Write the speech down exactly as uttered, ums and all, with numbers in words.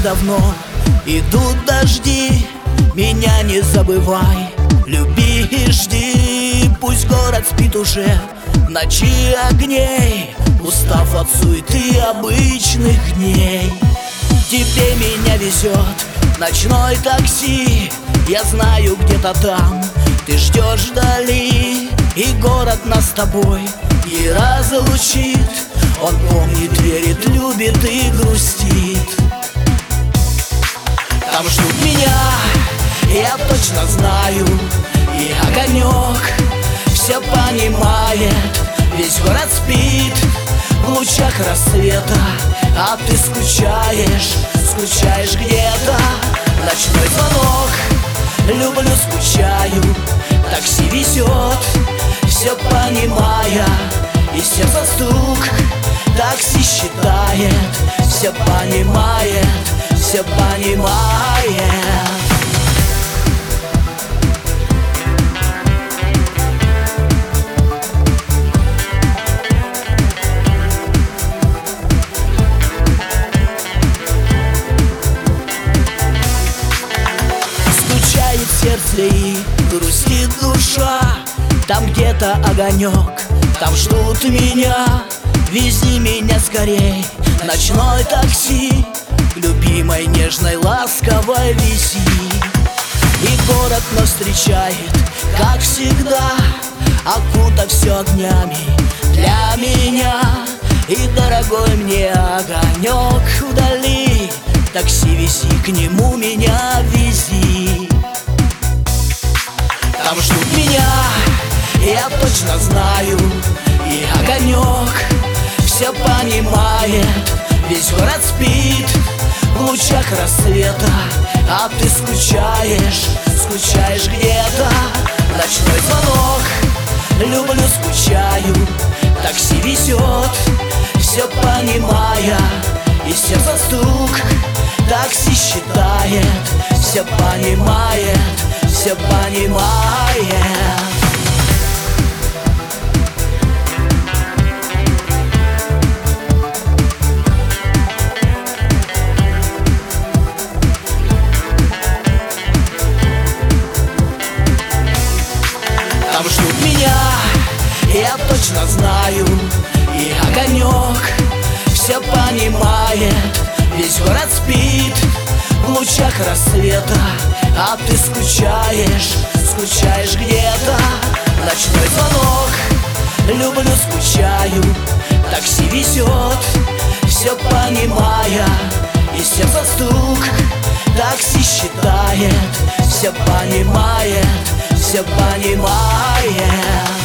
давно, идут дожди, меня не забывай. Люби и жди, пусть город спит уже в ночи огней, устав от суеты обычных дней. Тебе меня везет ночной такси, я знаю, где-то там ты ждешь вдали, и город нас с тобой и разлучит. Он помнит, верит, любит и грустит. Там ждут меня, я точно знаю, и огонек все понимает. Весь город спит в лучах рассвета, а ты скучаешь, скучаешь где-то. Ночной звонок, люблю, скучаю, такси везет, все понимая, и сердце стук. Такси считает, все понимает, все понимает. Скучает сердце и грустит душа, там где-то огонек, там ждут меня. Вези меня скорей, ночной такси, к любимой, нежной, ласковой вези. И город нас встречает, как всегда, окутав все огнями для меня. И дорогой мне огонек вдали, такси вези, к нему меня вези. Там ждут меня, я точно знаю, и огонек все понимает. Весь город спит в лучах рассвета, а ты скучаешь, скучаешь где-то. Ночной звонок, люблю, скучаю, такси везет, все понимая, и сердце стук. Такси считает, все понимает, все понимает. Там ждут меня, я точно знаю, и огонек все понимает. Весь город спит в лучах рассвета, а ты скучаешь, скучаешь где-то. Ночной звонок, люблю, скучаю, такси везет, все понимая, и сердце стук. Такси считает, все понимает, все понимает.